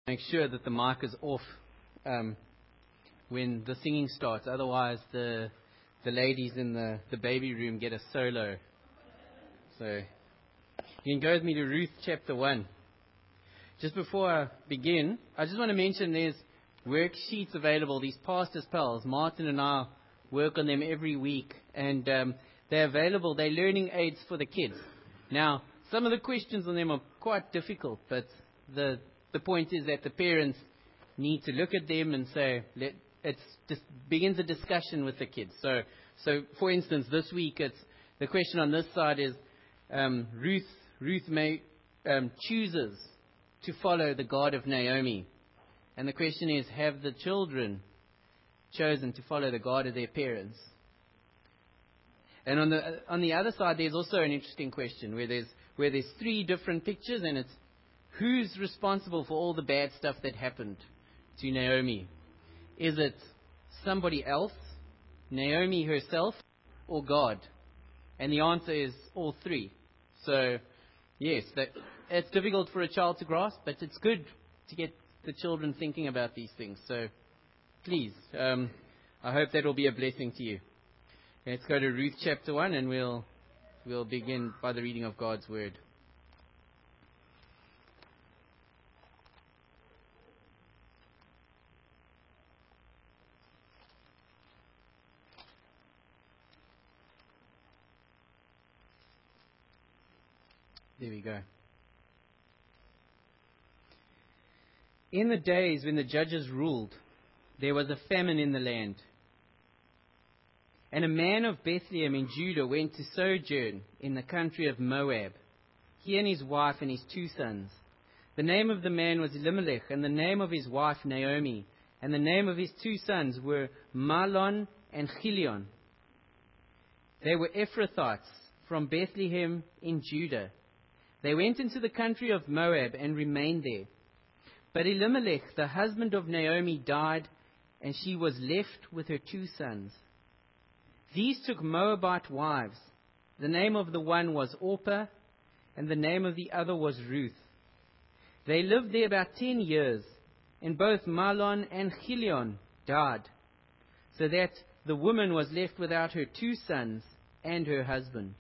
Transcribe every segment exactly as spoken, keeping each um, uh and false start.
Make sure that the mic is off um, when the singing starts. Otherwise, the the ladies in the, the baby room get a solo. So you can go with me to Ruth chapter one. Just before I begin, I just want to mention there's worksheets available. These pastors' pals, Martin and I work on them every week, and um, they're available. They're learning aids for the kids. Now, some of the questions on them are quite difficult, but the the point is that the parents need to look at them and say, let it just begins a discussion with the kids. So, so for instance, this week it's the question on this side is um, Ruth Ruth may um, chooses to follow the God of Naomi, and the question is, have the children chosen to follow the God of their parents? And on the on the other side, there's also an interesting question where there's where there's three different pictures, and it's who's responsible for all the bad stuff that happened to Naomi? Is it somebody else, Naomi herself, or God? And the answer is all three. So, yes, that, it's difficult for a child to grasp, but it's good to get the children thinking about these things. So, please, um, I hope that will be a blessing to you. Let's go to Ruth chapter one, and we'll we'll begin by the reading of God's word. There we go. In the days when the judges ruled, there was a famine in the land. And a man of Bethlehem in Judah went to sojourn in the country of Moab, he and his wife and his two sons. The name of the man was Elimelech, and the name of his wife Naomi, and the name of his two sons were Mahlon and Chilion. They were Ephrathites from Bethlehem in Judah. They went into the country of Moab and remained there. But Elimelech, the husband of Naomi, died, and she was left with her two sons. These took Moabite wives. The name of the one was Orpah, and the name of the other was Ruth. They lived there about ten years, and both Mahlon and Chilion died, so that the woman was left without her two sons and her husband.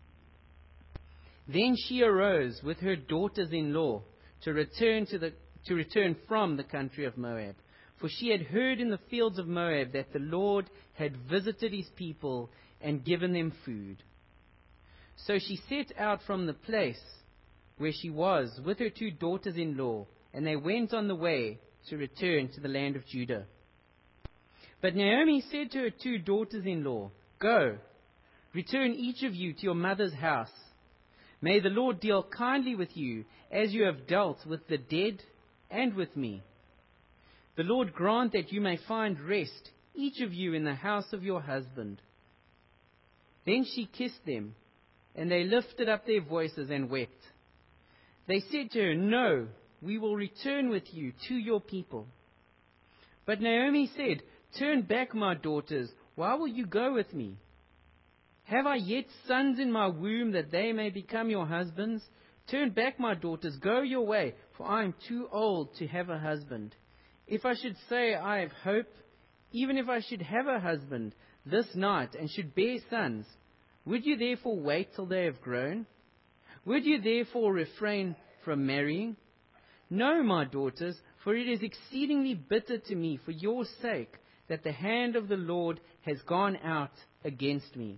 Then she arose with her daughters-in-law to return to the to return from the country of Moab, for she had heard in the fields of Moab that the Lord had visited his people and given them food. So she set out from the place where she was with her two daughters-in-law, and they went on the way to return to the land of Judah. But Naomi said to her two daughters-in-law, "Go, return each of you to your mother's house. May the Lord deal kindly with you, as you have dealt with the dead and with me. The Lord grant that you may find rest, each of you in the house of your husband." Then she kissed them, and they lifted up their voices and wept. They said to her, "No, we will return with you to your people." But Naomi said, "Turn back, my daughters. Why will you go with me? Have I yet sons in my womb that they may become your husbands? Turn back, my daughters, go your way, for I am too old to have a husband. If I should say I have hope, even if I should have a husband this night and should bear sons, would you therefore wait till they have grown? Would you therefore refrain from marrying? No, my daughters, for it is exceedingly bitter to me for your sake that the hand of the Lord has gone out against me."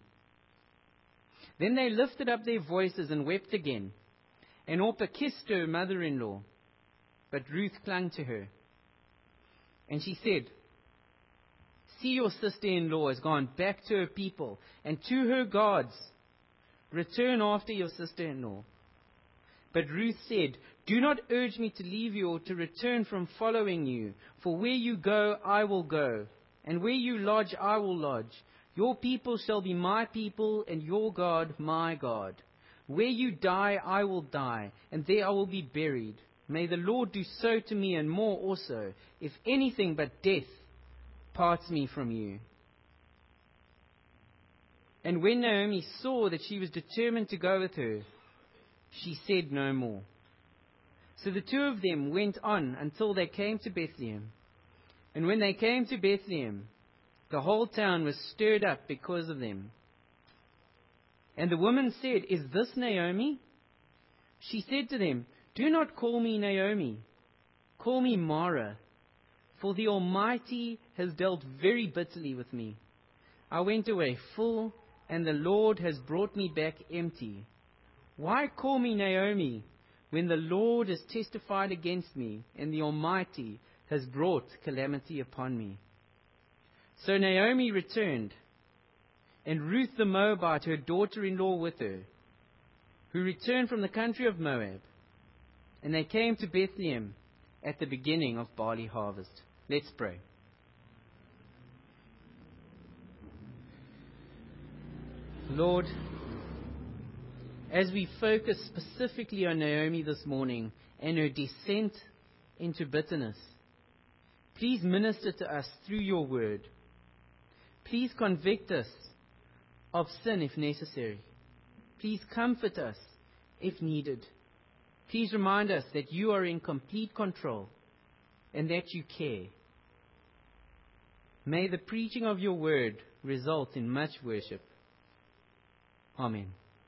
Then they lifted up their voices and wept again. And Orpah kissed her mother-in-law, but Ruth clung to her. And she said, "See, your sister-in-law has gone back to her people and to her gods. Return after your sister-in-law." But Ruth said, "Do not urge me to leave you or to return from following you. For where you go, I will go, and where you lodge, I will lodge. Your people shall be my people, and your God my God. Where you die, I will die, and there I will be buried. May the Lord do so to me, and more also, if anything but death parts me from you." And when Naomi saw that she was determined to go with her, she said no more. So the two of them went on until they came to Bethlehem. And when they came to Bethlehem, the whole town was stirred up because of them. And the woman said, "Is this Naomi?" She said to them, "Do not call me Naomi. Call me Mara, for the Almighty has dealt very bitterly with me. I went away full, and the Lord has brought me back empty. Why call me Naomi, when the Lord has testified against me, and the Almighty has brought calamity upon me?" So Naomi returned, and Ruth the Moabite, her daughter-in-law, with her, who returned from the country of Moab. And they came to Bethlehem at the beginning of barley harvest. Let's pray. Lord, as we focus specifically on Naomi this morning and her descent into bitterness, please minister to us through your word. Please convict us of sin if necessary. Please comfort us if needed. Please remind us that you are in complete control and that you care. May the preaching of your word result in much worship. Amen.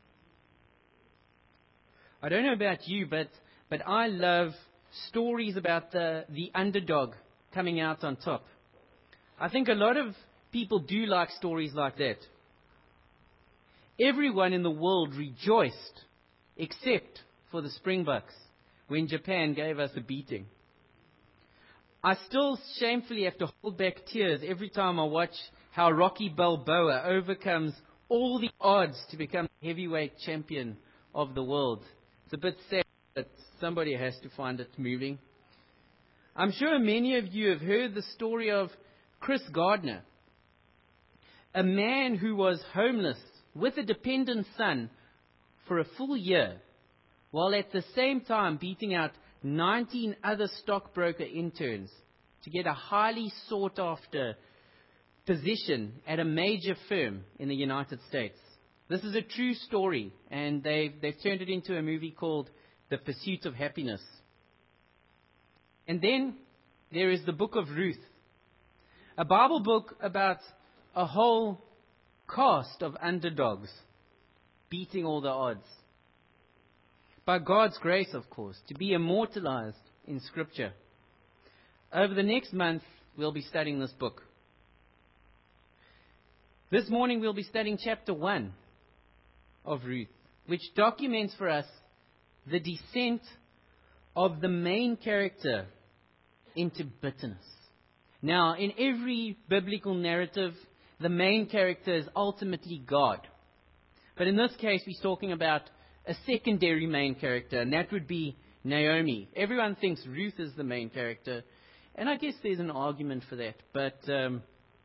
I don't know about you, but, but I love stories about the, the underdog coming out on top. I think a lot of people do like stories like that. Everyone in the world rejoiced, except for the Springboks, when Japan gave us a beating. I still shamefully have to hold back tears every time I watch how Rocky Balboa overcomes all the odds to become heavyweight champion of the world. It's a bit sad that somebody has to find it moving. I'm sure many of you have heard the story of Chris Gardner, a man who was homeless with a dependent son for a full year, while at the same time beating out nineteen other stockbroker interns to get a highly sought after position at a major firm in the United States. This is a true story, and they've, they've turned it into a movie called The Pursuit of Happiness. And then there is the book of Ruth, a Bible book about a whole cast of underdogs beating all the odds. By God's grace, of course, to be immortalized in Scripture. Over the next month, we'll be studying this book. This morning, we'll be studying chapter one of Ruth, which documents for us the descent of the main character into bitterness. Now, in every biblical narrative, the main character is ultimately God. But in this case, we're talking about a secondary main character, and that would be Naomi. Everyone thinks Ruth is the main character, and I guess there's an argument for that. But um,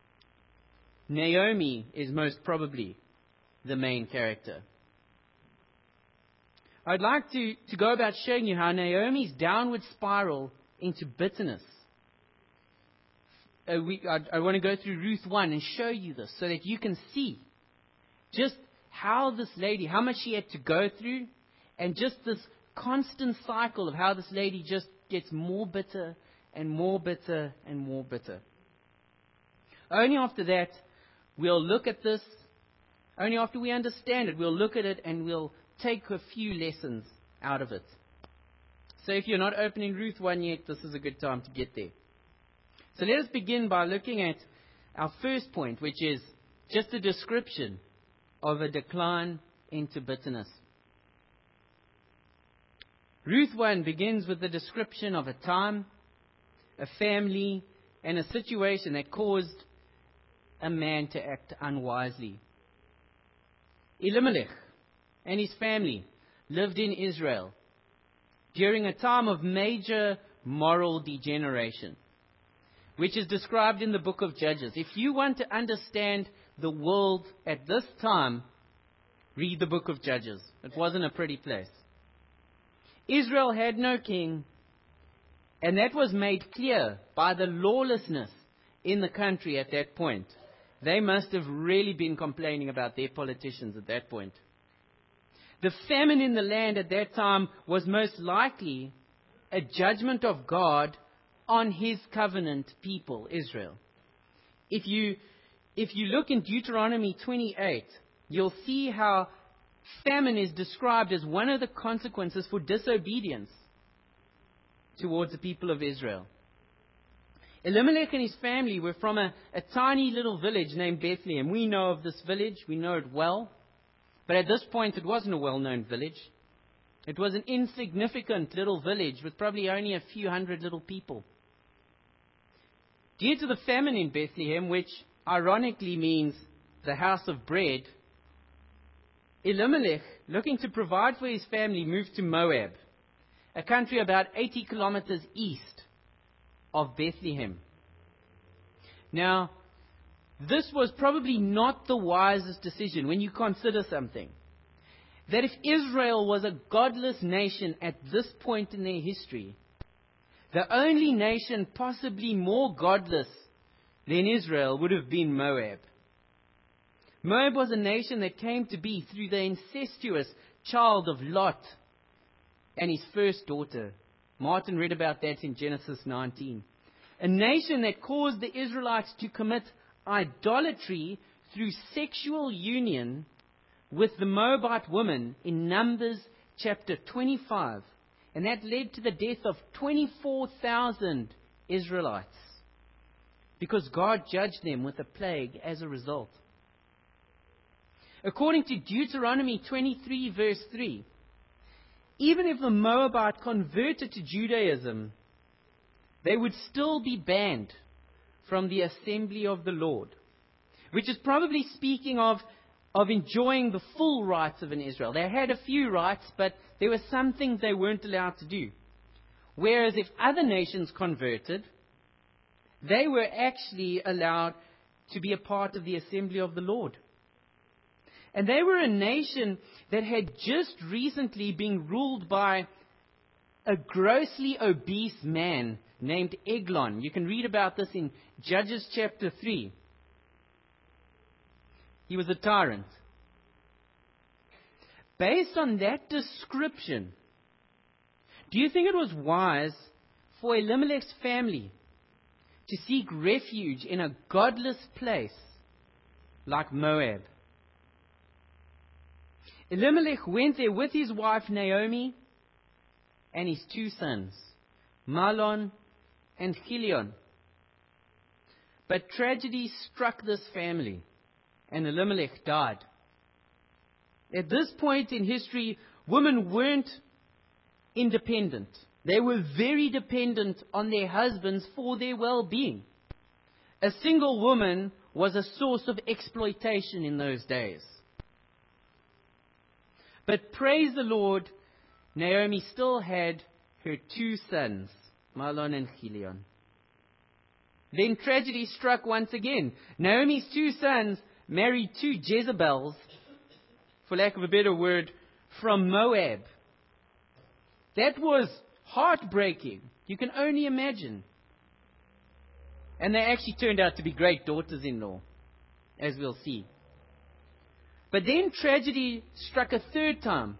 Naomi is most probably the main character. I'd like to, to go about showing you how Naomi's downward spiral into bitterness. Uh, we, I, I want to go through Ruth one and show you this so that you can see just how this lady, how much she had to go through, and just this constant cycle of how this lady just gets more bitter and more bitter and more bitter. Only after that, we'll look at this. Only after we understand it, we'll look at it and we'll take a few lessons out of it. So if you're not opening Ruth one yet, this is a good time to get there. So let us begin by looking at our first point, which is just a description of a decline into bitterness. Ruth one begins with the description of a time, a family, and a situation that caused a man to act unwisely. Elimelech and his family lived in Israel during a time of major moral degeneration, which is described in the book of Judges. If you want to understand the world at this time, read the book of Judges. It wasn't a pretty place. Israel had no king, and that was made clear by the lawlessness in the country at that point. They must have really been complaining about their politicians at that point. The famine in the land at that time was most likely a judgment of God on his covenant people, Israel. If you, if you look in Deuteronomy twenty-eight, you'll see how famine is described as one of the consequences for disobedience towards the people of Israel. Elimelech and his family were from a, a tiny little village named Bethlehem. We know of this village. We know it well. But at this point, it wasn't a well-known village. It was an insignificant little village with probably only a few hundred little people. Due to the famine in Bethlehem, which ironically means the house of bread, Elimelech, looking to provide for his family, moved to Moab, a country about eighty kilometers east of Bethlehem. Now, this was probably not the wisest decision when you consider something. That if Israel was a godless nation at this point in their history, the only nation possibly more godless than Israel would have been Moab. Moab was a nation that came to be through the incestuous child of Lot and his first daughter. Martin read about that in Genesis nineteen. A nation that caused the Israelites to commit idolatry through sexual union with the Moabite woman in Numbers chapter twenty-five. And that led to the death of twenty-four thousand Israelites, because God judged them with a plague as a result. According to Deuteronomy twenty-three verse three, even if the Moabite converted to Judaism, they would still be banned from the assembly of the Lord, which is probably speaking of, of enjoying the full rights of an Israel. They had a few rights, but there were some things they weren't allowed to do. Whereas if other nations converted, they were actually allowed to be a part of the assembly of the Lord. And they were a nation that had just recently been ruled by a grossly obese man named Eglon. You can read about this in Judges chapter three. He was a tyrant. Based on that description, do you think it was wise for Elimelech's family to seek refuge in a godless place like Moab? Elimelech went there with his wife Naomi and his two sons, Mahlon and Chilion. But tragedy struck this family, and Elimelech died. At this point in history, women weren't independent. They were very dependent on their husbands for their well-being. A single woman was a source of exploitation in those days. But praise the Lord, Naomi still had her two sons, Mahlon and Chilion. Then tragedy struck once again. Naomi's two sons married two Jezebels, for lack of a better word, from Moab. That was heartbreaking. You can only imagine. And they actually turned out to be great daughters-in-law, as we'll see. But then tragedy struck a third time.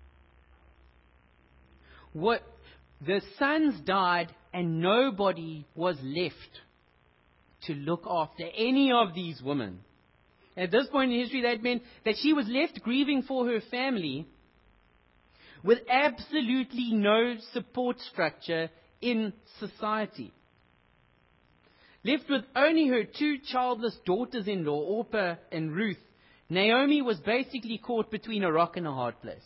What, the sons died and nobody was left to look after any of these women. At this point in history, that meant that she was left grieving for her family with absolutely no support structure in society. Left with only her two childless daughters-in-law, Orpah and Ruth, Naomi was basically caught between a rock and a hard place.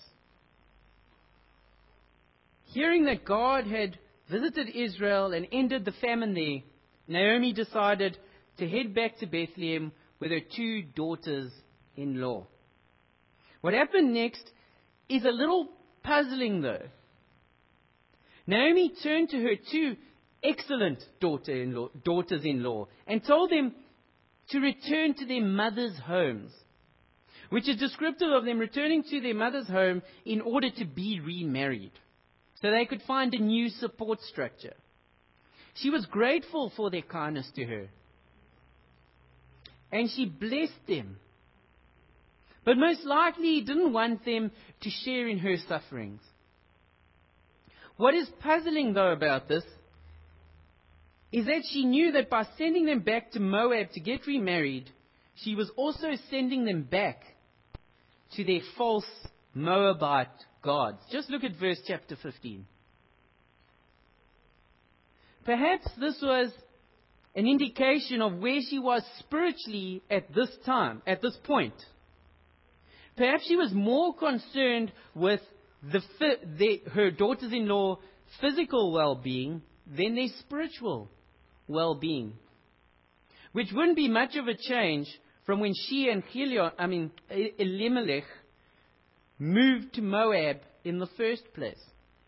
Hearing that God had visited Israel and ended the famine there, Naomi decided to head back to Bethlehem with her two daughters-in-law. What happened next is a little puzzling, though. Naomi turned to her two excellent daughter-in-law, daughters-in-law and told them to return to their mothers' homes, which is descriptive of them returning to their mother's home in order to be remarried, so they could find a new support structure. She was grateful for their kindness to her, and she blessed them, but most likely didn't want them to share in her sufferings. What is puzzling, though, about this is that she knew that by sending them back to Moab to get remarried, she was also sending them back to their false Moabite gods. Just look at verse chapter fifteen. Perhaps this was an indication of where she was spiritually at this time, at this point. Perhaps she was more concerned with the, the, her daughters-in-law physical well-being than their spiritual well-being, which wouldn't be much of a change from when she and Chilion, I mean Elimelech moved to Moab in the first place.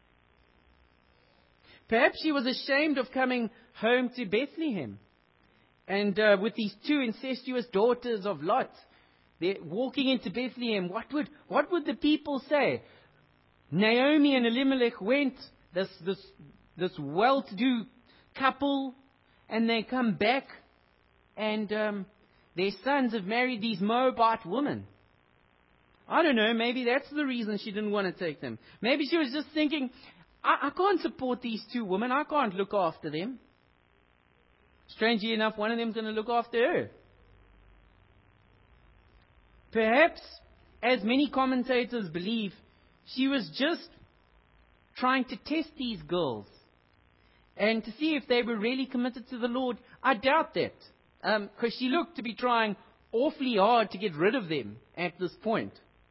Perhaps she was ashamed of coming home to Bethlehem and uh, with these two incestuous daughters of Lot, they're walking into Bethlehem. What would what would the people say? Naomi and Elimelech went, this this this well-to-do couple, and they come back, and um, their sons have married these Moabite women. I don't know, maybe that's the reason she didn't want to take them. Maybe she was just thinking, I, I can't support these two women, I can't look after them. Strangely enough, one of them's going to look after her. Perhaps, as many commentators believe, she was just trying to test these girls and to see if they were really committed to the Lord. I doubt that, because um, she looked to be trying awfully hard to get rid of them at this point.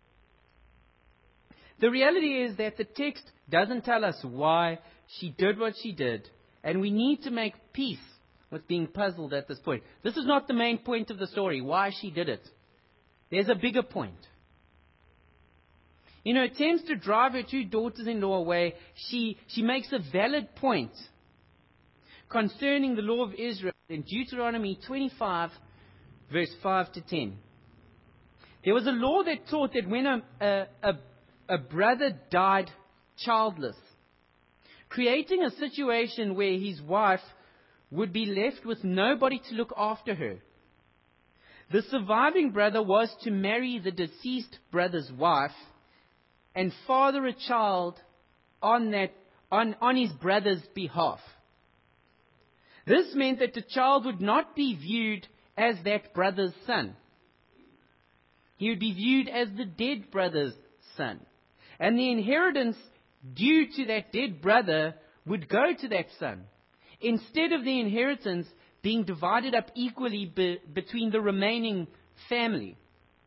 The reality is that the text doesn't tell us why she did what she did, and we need to make peace with being puzzled at this point. This is not the main point of the story, why she did it. There's a bigger point. In her attempts to drive her two daughters-in-law away, she, she makes a valid point concerning the law of Israel in Deuteronomy twenty-five, verse five to ten. There was a law that taught that when a, a, a, a brother died childless, creating a situation where his wife would be left with nobody to look after her, the surviving brother was to marry the deceased brother's wife and father a child on that on, on his brother's behalf. This meant that the child would not be viewed as that brother's son. He would be viewed as the dead brother's son. And the inheritance due to that dead brother would go to that son, instead of the inheritance being divided up equally be, between the remaining family.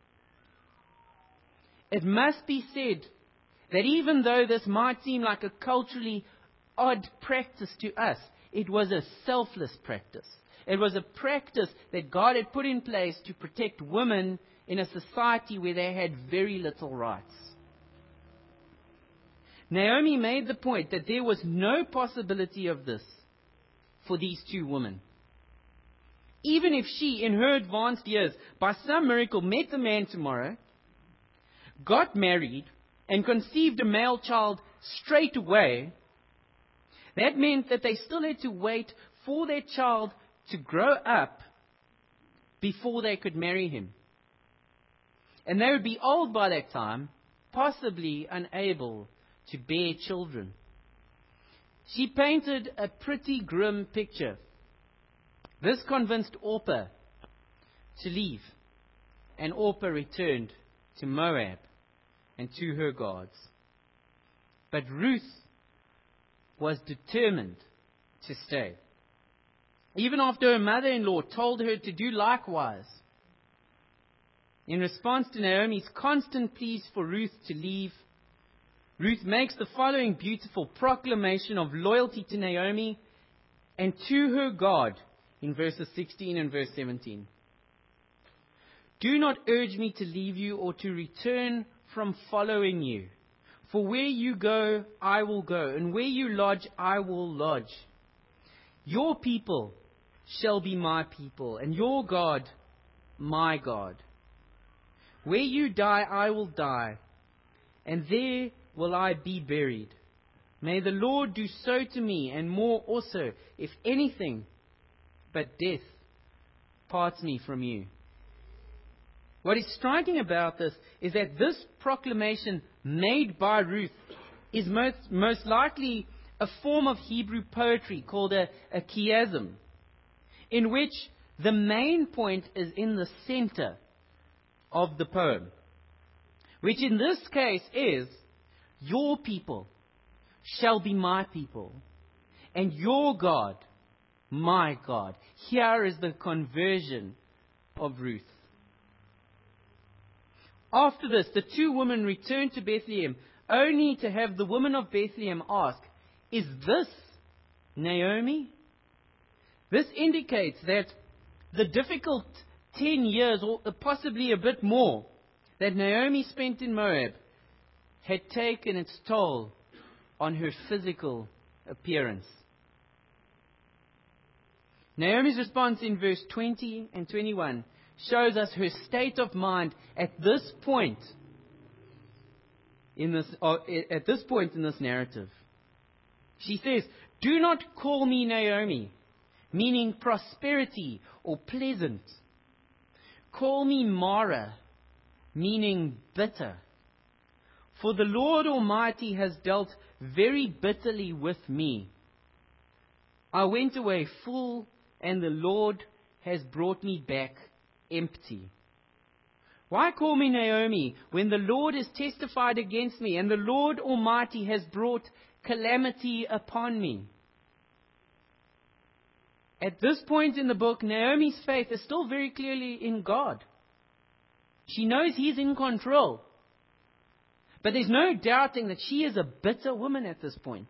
It must be said that even though this might seem like a culturally odd practice to us, it was a selfless practice. It was a practice that God had put in place to protect women in a society where they had very little rights. Naomi made the point that there was no possibility of this for these two women. Even if she, in her advanced years, by some miracle met the man tomorrow, got married, and conceived a male child straight away, that meant that they still had to wait for their child to grow up before they could marry him. And they would be old by that time, possibly unable to bear children. She painted a pretty grim picture. This convinced Orpah to leave, and Orpah returned to Moab and to her gods. But Ruth was determined to stay, even after her mother-in-law told her to do likewise. In response to Naomi's constant pleas for Ruth to leave, Ruth makes the following beautiful proclamation of loyalty to Naomi and to her God in verses sixteen and verse seventeen. Do not urge me to leave you or to return from following you. For where you go, I will go, and where you lodge, I will lodge. Your people shall be my people, and your God, my God. Where you die, I will die, and there will I be buried. May the Lord do so to me, and more also, if anything but death parts me from you. What is striking about this is that this proclamation made by Ruth is most, most likely a form of Hebrew poetry called a, a chiasm, in which the main point is in the center of the poem, which in this case is, your people shall be my people, and your God, my God. Here is the conversion of Ruth. After this, the two women returned to Bethlehem, only to have the woman of Bethlehem ask, is this Naomi? This indicates that the difficult ten years, or possibly a bit more, that Naomi spent in Moab had taken its toll on her physical appearance. Naomi's response in verse twenty and twenty-one shows us her state of mind at this point in this, uh, at this point in this narrative. She says, "Do not call me Naomi," meaning prosperity or pleasant. "Call me Mara," meaning bitter. "For the Lord Almighty has dealt very bitterly with me. I went away full, and the Lord has brought me back empty." Why call me Naomi when the Lord has testified against me and the Lord Almighty has brought calamity upon me? At this point in the book, Naomi's faith is still very clearly in God. She knows He's in control. But there's no doubting that she is a bitter woman at this point.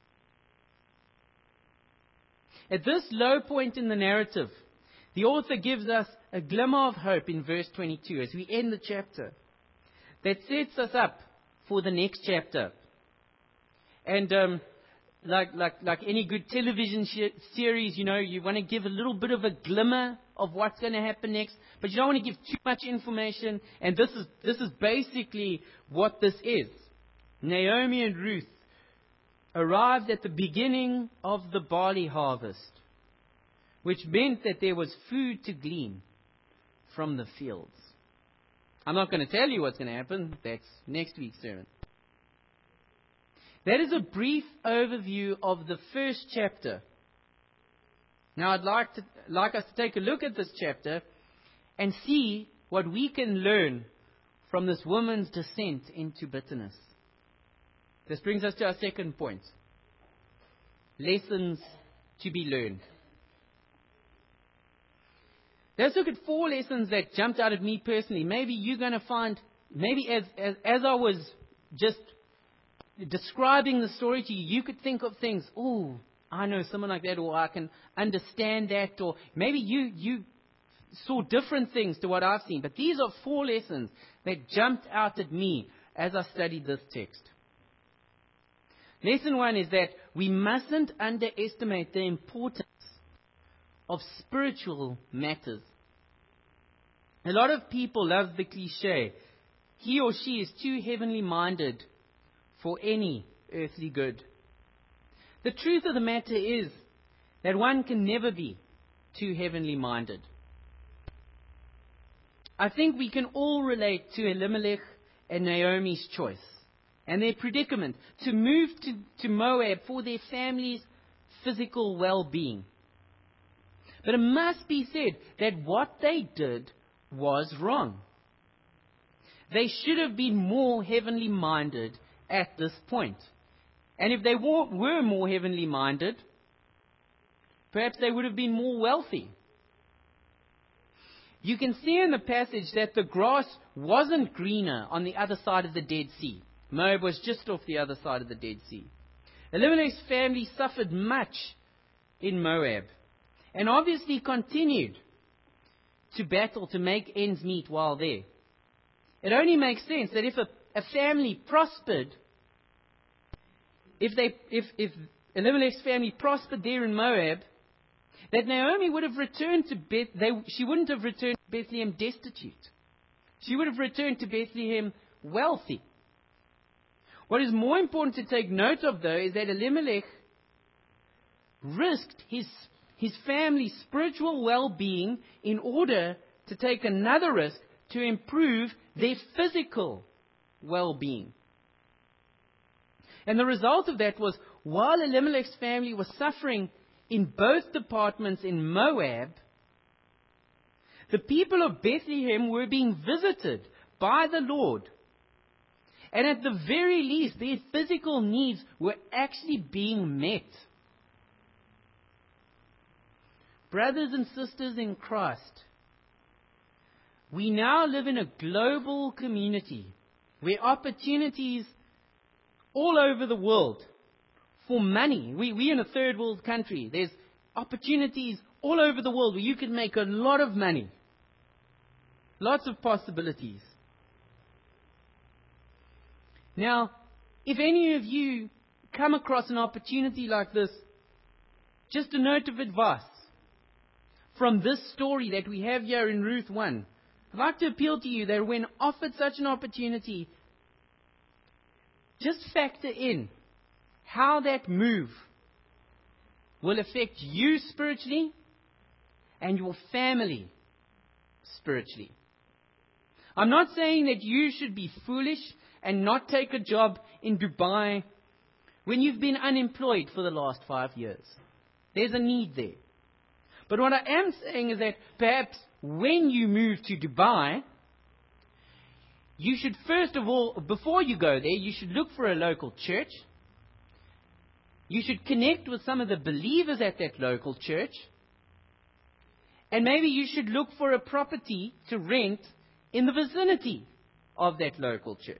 At this low point in the narrative, the author gives us a glimmer of hope in verse twenty-two as we end the chapter that sets us up for the next chapter. And um, like, like, like any good television sh- series, you know, you want to give a little bit of a glimmer of what's going to happen next, but you don't want to give too much information. And this is, this is basically what this is. Naomi and Ruth arrived at the beginning of the barley harvest, which meant that there was food to glean from the fields. I'm not going to tell you what's going to happen. That's next week's sermon. That is a brief overview of the first chapter. Now I'd like to like us to take a look at this chapter and see what we can learn from this woman's descent into bitterness. This brings us to our second point. Lessons to be learned. Let's look at four lessons that jumped out at me personally. Maybe you're going to find, maybe as, as, as I was just describing the story to you, you could think of things, oh, I know someone like that, or I can understand that, or maybe you, you saw different things to what I've seen. But these are four lessons that jumped out at me as I studied this text. Lesson one is that we mustn't underestimate the importance of spiritual matters. A lot of people love the cliche, he or she is too heavenly minded for any earthly good. The truth of the matter is that one can never be too heavenly minded. I think we can all relate to Elimelech and Naomi's choice and their predicament to move to, to Moab for their family's physical well-being. But it must be said that what they did was wrong. They should have been more heavenly minded at this point. And if they were more heavenly minded, perhaps they would have been more wealthy. You can see in the passage that the grass wasn't greener on the other side of the Dead Sea. Moab was just off the other side of the Dead Sea. Elimelech's family suffered much in Moab and obviously continued to battle to make ends meet while there. It only makes sense that if a, a family prospered, if they, if, if Elimelech's family prospered there in Moab, that Naomi would have returned to Beth, they, she wouldn't have returned to Bethlehem destitute. She would have returned to Bethlehem wealthy. What is more important to take note of, though, is that Elimelech risked his, his family's spiritual well-being in order to take another risk to improve their physical well-being. And the result of that was while Elimelech's family was suffering in both departments in Moab, the people of Bethlehem were being visited by the Lord. And at the very least, their physical needs were actually being met. Brothers and sisters in Christ, we now live in a global community where opportunities all over the world for money. We, we're in a third world country. There's opportunities all over the world where you can make a lot of money. Lots of possibilities. Now, if any of you come across an opportunity like this, just a note of advice from this story that we have here in Ruth one. I'd like to appeal to you that when offered such an opportunity, just factor in how that move will affect you spiritually and your family spiritually. I'm not saying that you should be foolish and not take a job in Dubai when you've been unemployed for the last five years. There's a need there. But what I am saying is that perhaps when you move to Dubai, you should first of all, before you go there, you should look for a local church. You should connect with some of the believers at that local church. And maybe you should look for a property to rent in the vicinity of that local church.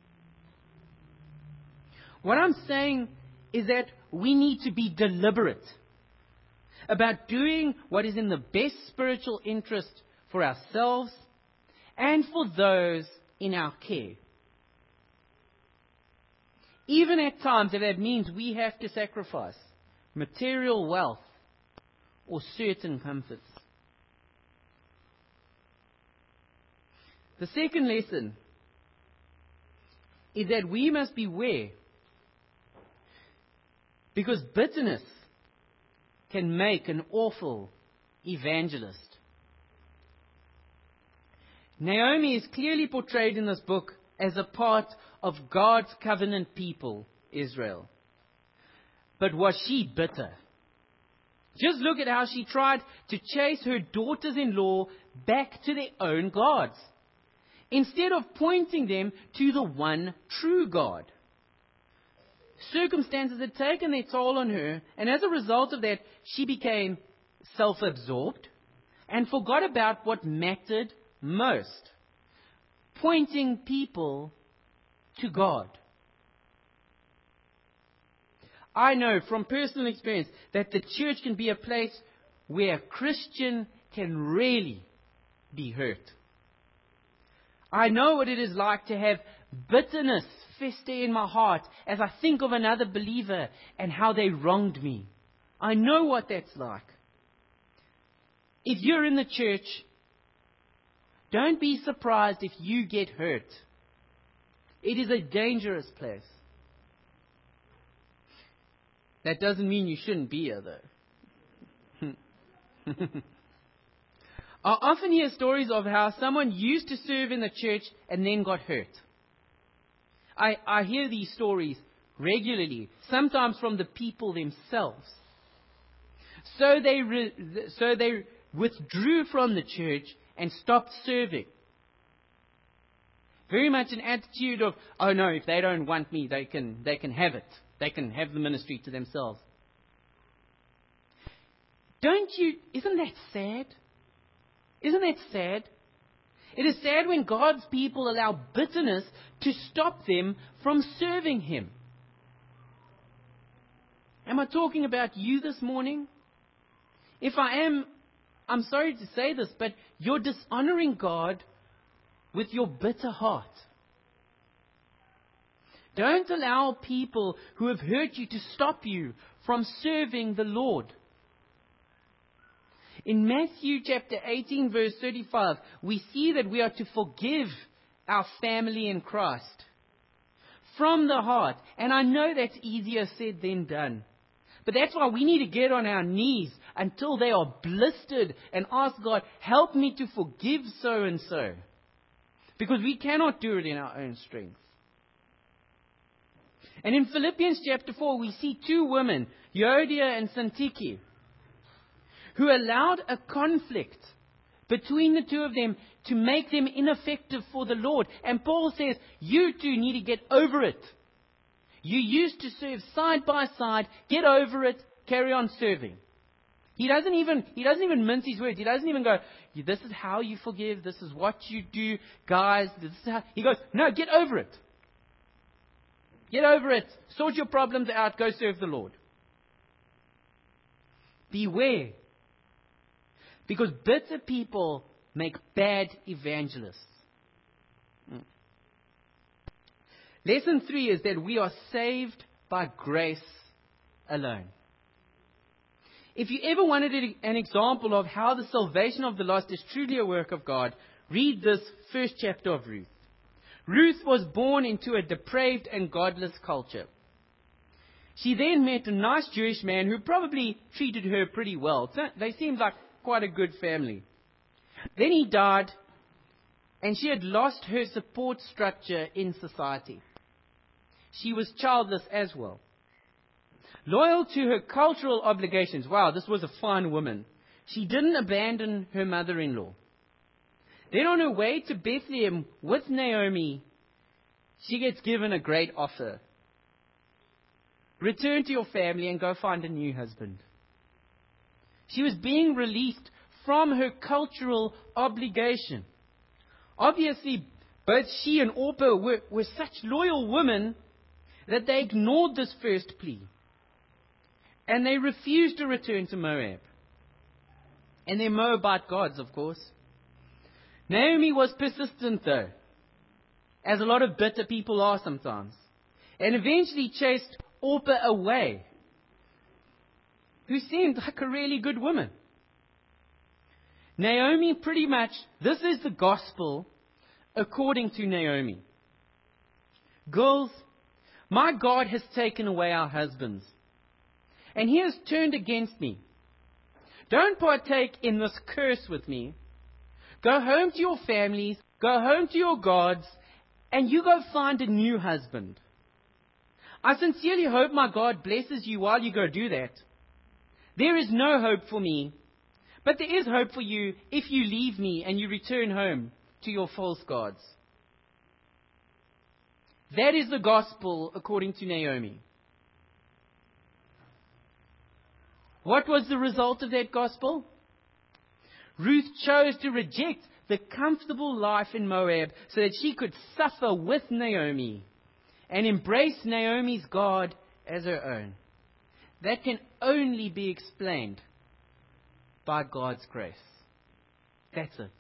What I'm saying is that we need to be deliberate about doing what is in the best spiritual interest for ourselves and for those in our care. Even at times if that means we have to sacrifice material wealth or certain comforts. The second lesson is that we must beware, because bitterness can make an awful evangelist. Naomi is clearly portrayed in this book as a part of God's covenant people, Israel. But was she bitter? Just look at how she tried to chase her daughters-in-law back to their own gods, instead of pointing them to the one true God. Circumstances had taken their toll on her, and as a result of that, she became self-absorbed and forgot about what mattered most, pointing people to God. I know from personal experience that the church can be a place where a Christian can really be hurt. I know what it is like to have bitterness fester in my heart as I think of another believer and how they wronged me. I know what that's like. If you're in the church, don't be surprised if you get hurt. It is a dangerous place. That doesn't mean you shouldn't be here, though. I often hear stories of how someone used to serve in the church and then got hurt. I, I hear these stories regularly, sometimes from the people themselves. So they, re, so they withdrew from the church and stopped serving. Very much an attitude of, oh no, if they don't want me, they can, they can have it. They can have the ministry to themselves. Don't you, isn't that sad? Isn't that sad? It is sad when God's people allow bitterness to stop them from serving Him. Am I talking about you this morning? If I am, I'm sorry to say this, but you're dishonoring God with your bitter heart. Don't allow people who have hurt you to stop you from serving the Lord. In Matthew chapter eighteen, verse thirty-five, we see that we are to forgive our family in Christ from the heart. And I know that's easier said than done. But that's why we need to get on our knees until they are blistered and ask God, help me to forgive so and so. Because we cannot do it in our own strength. And in Philippians chapter four, we see two women, Euodia and Syntyche, who allowed a conflict between the two of them to make them ineffective for the Lord. And Paul says, you two need to get over it. You used to serve side by side. Get over it. Carry on serving. He doesn't even, he doesn't even mince his words. He doesn't even go, this is how you forgive. This is what you do. Guys, this is how. He goes, no, get over it. Get over it. Sort your problems out. Go serve the Lord. Beware. Because bitter people make bad evangelists. Mm. Lesson three is that we are saved by grace alone. If you ever wanted an example of how the salvation of the lost is truly a work of God, read this first chapter of Ruth. Ruth was born into a depraved and godless culture. She then met a nice Jewish man who probably treated her pretty well. They seemed like quite a good family. Then he died, and she had lost her support structure in society. She was childless as well. Loyal to her cultural obligations, wow, this was a fine woman. She didn't abandon her mother-in-law. Then on her way to Bethlehem with Naomi, she gets given a great offer. Return to your family and go find a new husband. She was being released from her cultural obligation. Obviously, both she and Orpah were, were such loyal women that they ignored this first plea. And they refused to return to Moab. And their Moabite gods, of course. Naomi was persistent, though, as a lot of bitter people are sometimes, and eventually chased Orpah away, who seemed like a really good woman. Naomi, pretty much, this is the gospel according to Naomi. Girls, my God has taken away our husbands, and He has turned against me. Don't partake in this curse with me. Go home to your families, go home to your gods, and you go find a new husband. I sincerely hope my God blesses you while you go do that. There is no hope for me, but there is hope for you if you leave me and you return home to your false gods. That is the gospel according to Naomi. What was the result of that gospel? Ruth chose to reject the comfortable life in Moab so that she could suffer with Naomi and embrace Naomi's God as her own. That can only be explained by God's grace. That's it.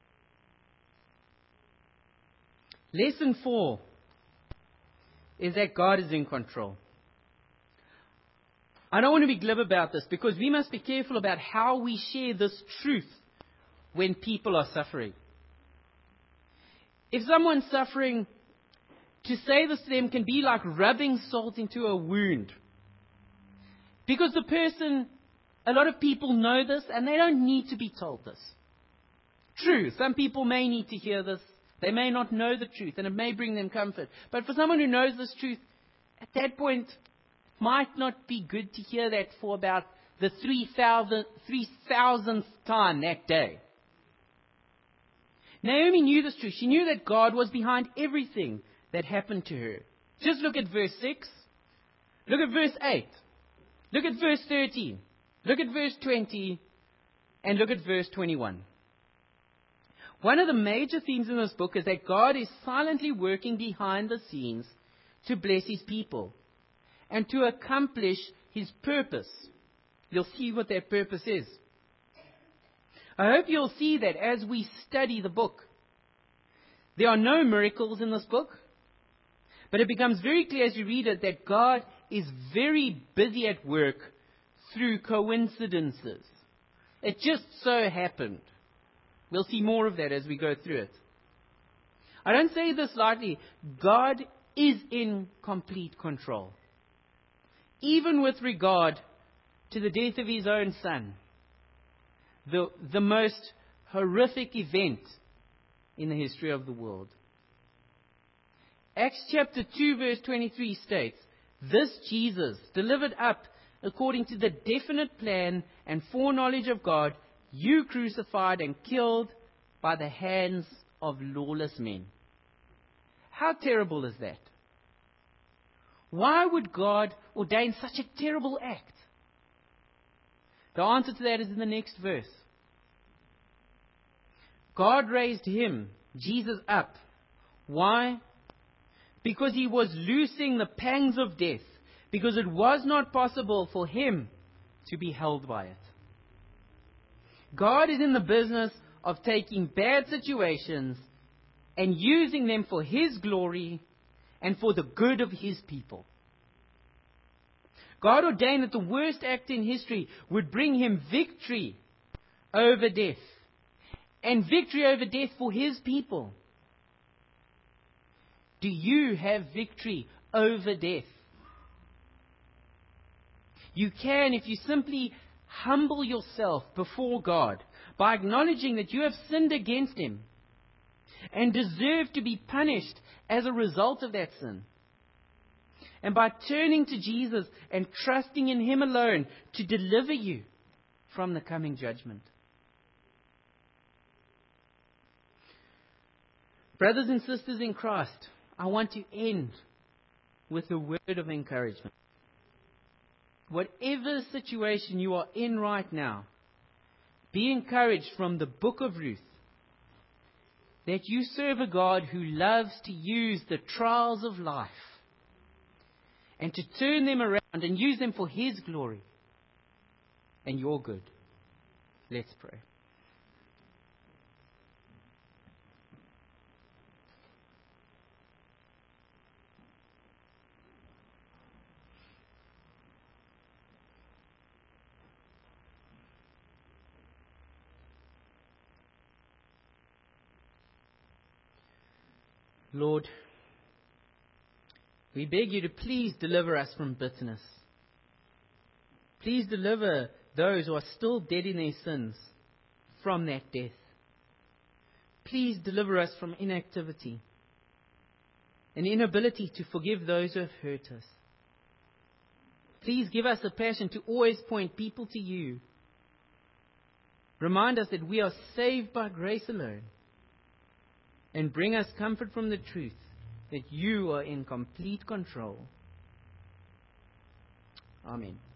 Lesson four is that God is in control. I don't want to be glib about this because we must be careful about how we share this truth when people are suffering. If someone's suffering, to say this to them can be like rubbing salt into a wound. Because the person, a lot of people know this and they don't need to be told this. True, some people may need to hear this. They may not know the truth and it may bring them comfort. But for someone who knows this truth, at that point, it might not be good to hear that for about the three thousandth time that day. Naomi knew this truth. She knew that God was behind everything that happened to her. Just look at verse six. Look at verse eight. Look at verse thirteen. Look at verse twenty. And look at verse twenty-one. One of the major themes in this book is that God is silently working behind the scenes to bless His people and to accomplish His purpose. You'll see what that purpose is. I hope you'll see that as we study the book. There are no miracles in this book, but it becomes very clear as you read it that God is very busy at work through coincidences. It just so happened. We'll see more of that as we go through it. I don't say this lightly. God is in complete control, even with regard to the death of His own Son. The, the most horrific event in the history of the world. Acts chapter two verse twenty-three states, This Jesus, delivered up according to the definite plan and foreknowledge of God, you crucified and killed by the hands of lawless men. How terrible is that? Why would God ordain such a terrible act? The answer to that is in the next verse. God raised him, Jesus, up. Why? Because he was loosing the pangs of death, because it was not possible for him to be held by it. God is in the business of taking bad situations and using them for his glory and for the good of his people. God ordained that the worst act in history would bring him victory over death, and victory over death for his people. Do you have victory over death? You can if you simply humble yourself before God by acknowledging that you have sinned against him and deserve to be punished as a result of that sin. And by turning to Jesus and trusting in him alone to deliver you from the coming judgment. Brothers and sisters in Christ, I want to end with a word of encouragement. Whatever situation you are in right now, be encouraged from the book of Ruth that you serve a God who loves to use the trials of life and to turn them around and use them for his glory and your good. Let's pray. Lord, we beg you to please deliver us from bitterness. Please deliver those who are still dead in their sins from that death. Please deliver us from inactivity and inability to forgive those who have hurt us. Please give us a passion to always point people to you. Remind us that we are saved by grace alone. And bring us comfort from the truth that you are in complete control. Amen.